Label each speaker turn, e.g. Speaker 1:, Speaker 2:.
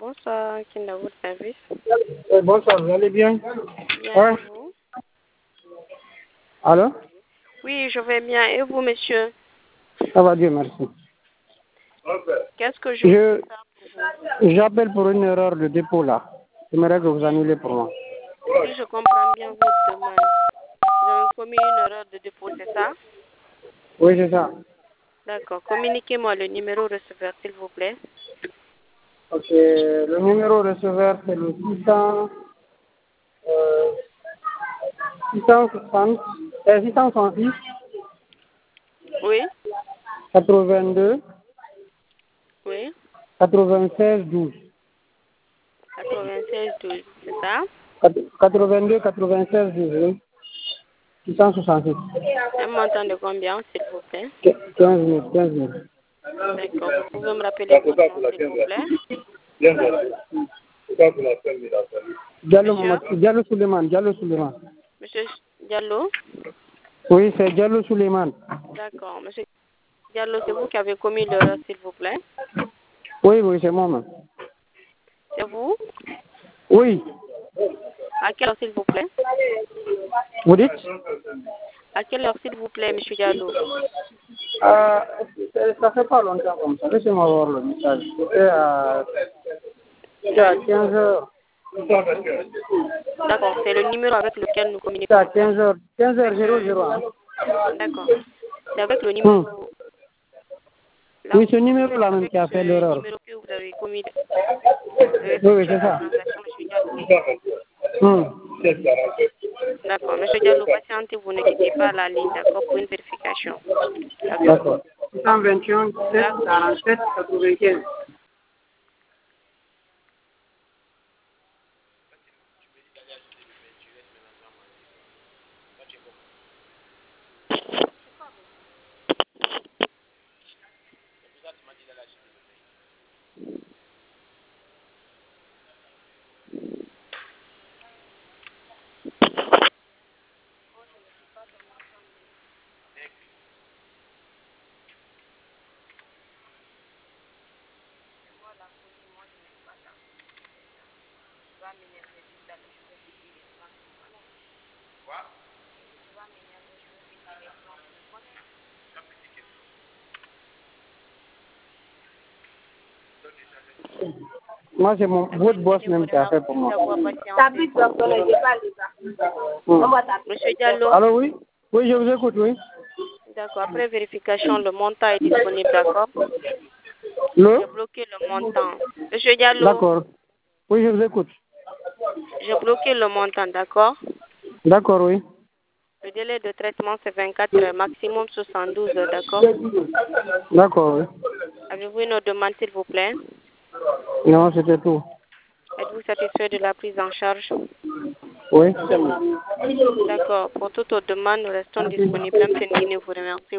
Speaker 1: Bonsoir, Kinda Wood Service.
Speaker 2: Bonsoir, vous allez bien?
Speaker 1: Bien,
Speaker 2: Ouais.
Speaker 1: et vous?
Speaker 2: Allô?
Speaker 1: Oui, je vais bien. Et vous, monsieur?
Speaker 2: Ça va bien, merci.
Speaker 1: Qu'est-ce que je peux faire pour vous?
Speaker 2: J'appelle pour une erreur de dépôt là. J'aimerais que vous annulez pour moi.
Speaker 1: Si je comprends bien votre demande, vous avez commis une erreur de dépôt, c'est ça?
Speaker 2: Oui, c'est ça.
Speaker 1: D'accord. Communiquez-moi le numéro receveur, s'il vous plaît.
Speaker 2: Ok, le numéro receveur c'est le 660, 666
Speaker 1: Oui?
Speaker 2: 82
Speaker 1: Oui?
Speaker 2: 96 12.
Speaker 1: 96 12, c'est ça?
Speaker 2: 82 96 12, oui. 666.
Speaker 1: Un montant de combien, s'il vous plaît?
Speaker 2: 15 000, 15 000.
Speaker 1: D'accord. Vous pouvez me rappeler votre nom, s'il vous plaît? Monsieur?
Speaker 2: Diallo Suleiman, Diallo Suleiman.
Speaker 1: Monsieur Diallo?
Speaker 2: Oui, c'est Diallo Suleiman.
Speaker 1: D'accord. Monsieur Diallo, c'est vous qui avez commis l'erreur, s'il vous plaît?
Speaker 2: Oui, oui, c'est moi-même.
Speaker 1: C'est vous?
Speaker 2: Oui,
Speaker 1: À quelle heure, s'il vous plaît?
Speaker 2: vous dites?
Speaker 1: À quelle heure, s'il vous plaît, monsieur Diallo?
Speaker 2: Ça fait pas longtemps comme ça. Laissez-moi voir le message. C'était à 15 heures.
Speaker 1: D'accord, c'est le numéro avec lequel nous
Speaker 2: C'était à
Speaker 1: communiquons.
Speaker 2: 15 heures. 15 heures 00.
Speaker 1: D'accord. C'est avec le numéro. Là,
Speaker 2: Oui, ce numéro-là même
Speaker 1: avec
Speaker 2: qui a fait
Speaker 1: ce
Speaker 2: l'erreur.
Speaker 1: numéro que vous avez commis,
Speaker 2: Oui, c'est ça.
Speaker 1: transaction, monsieur Diallo. D'accord, monsieur Diallo, patientez, vous ne quittez pas la ligne, d'accord, pour une vérification.
Speaker 2: D'accord. 621 17 47 95. Moi, c'est votre boss même qui a fait pour moi.
Speaker 1: Monsieur Diallo,
Speaker 2: Allô, oui? Oui, je vous écoute, oui.
Speaker 1: d'accord, après vérification, le montant est disponible, d'accord?
Speaker 2: Le?
Speaker 1: J'ai bloqué le montant. Monsieur Diallo,
Speaker 2: D'accord. Oui, je vous écoute.
Speaker 1: j'ai bloqué le montant, d'accord?
Speaker 2: D'accord, oui.
Speaker 1: Le délai de traitement, c'est 24 heures, maximum 72 heures, d'accord?
Speaker 2: D'accord, oui.
Speaker 1: Avez-vous une autre demande, s'il vous plaît?
Speaker 2: Non, c'était tout.
Speaker 1: Êtes-vous satisfait de la prise en charge?
Speaker 2: Oui.
Speaker 1: D'accord. Pour toute autre demande, nous restons disponibles. M. Ndine vous remercie.